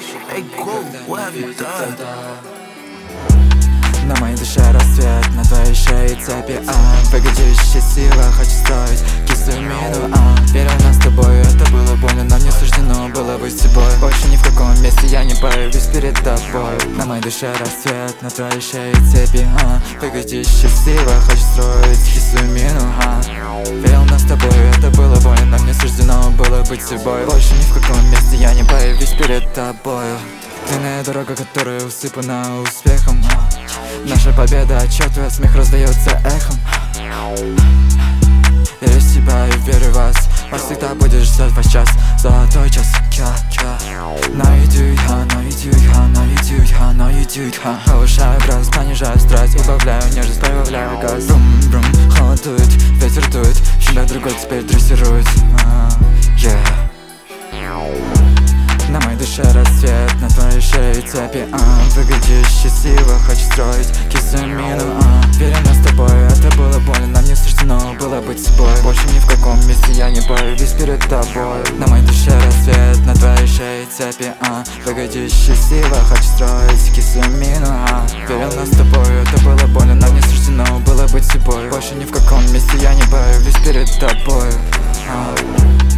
Hey, go, what have you done? На моей душе рассвет, на твоей шее цепи, Погодящая сила, хочу строить кислую мину, Верю нас с тобой, это было больно, нам не суждено было быть с собой. Больше ни в каком месте я не появлюсь перед тобой. На моей душе рассвет, на твоей шее цепи, Погодящая сила, хочу строить кислую мину, Верил нас с тобой, это было больно, нам не суждено было быть с собой. Больше ни в каком месте я не появлюсь перед тобою. Длинная дорога, которая усыпана успехом, наша победа, отчетливо смех раздается эхом. Верю в себя и верю в вас, вас всегда будешь ждать ваш час, золотой час. Now you do it, now you do it, now you do it, now you do it, Повышаю градус, понижаю страсть, убавляю нежность, прибавляю газ. Брум-брум, холод дует, ветер дует, щенок другой теперь дрессирует, На моей душе рассвет, на твоей шее цепи, Выгодящая сила, хочу строить кислую мину, Верю нас с тобой, это было больно, нам не суждено было быть с собой. Больше ни в каком месте я не появлюсь перед тобой. На моей душе рассвет, на твоей шее цепи, Выгодящая сила, хочу строить кислую мину, Верю нас с тобой, это было больно, нам не суждено было быть с собой. Больше ни в каком месте я не появлюсь перед тобой.